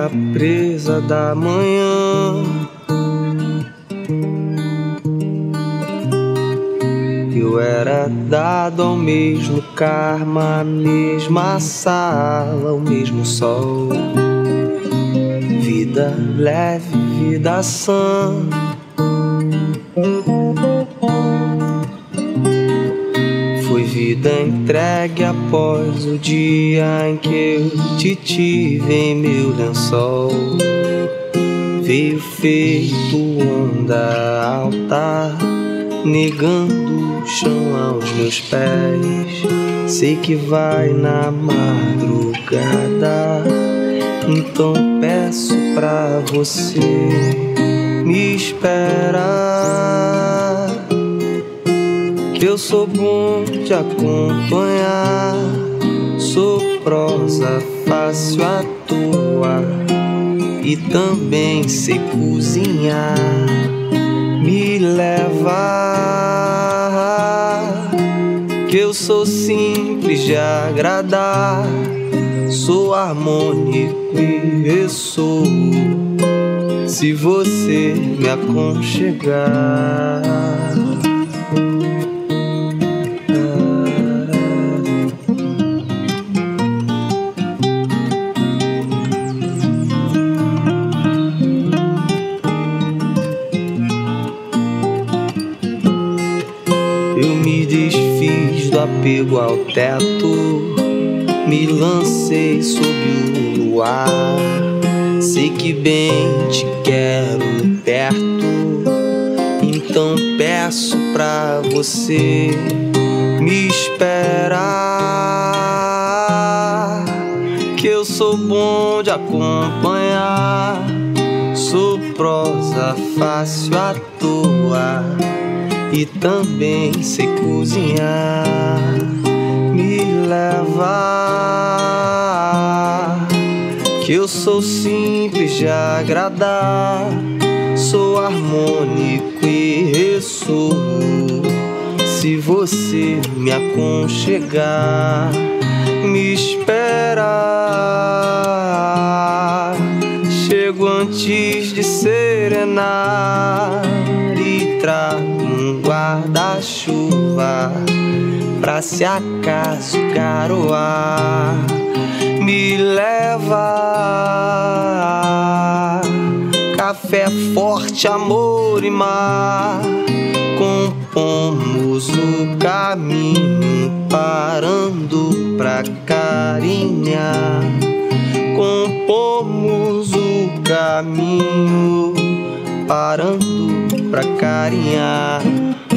na presa da manhã. Eu era dado ao mesmo karma, a mesma sala, o mesmo sol. Vida leve, vida sã. Foi vida entregue após o dia em que eu te tive em meu lençol. Veio feito onda alta, negando o chão aos meus pés. Sei que vai na madrugada, então peço pra você me esperar. Que eu sou bom de acompanhar, sou prosa fácil à toa e também sei cozinhar. Me leva, que eu sou simples de agradar, sou harmônico e ressoo se você me aconchegar. Eu me desfiz do apego ao teto, me lancei sob o luar. Sei que bem te quero perto, então peço pra você me esperar. Que eu sou bom de acompanhar, sou prosa fácil à toa e também sei cozinhar. Me leva, que eu sou simples de agradar, sou harmônico e ressoo se você me aconchegar. Me espera, chego antes de serenar e trago um guarda-chuva pra se acaso garoar. Me leva, café forte, amor e mar, compomos o caminho parando pra carinhar. Compomos o caminho parando pra carinhar.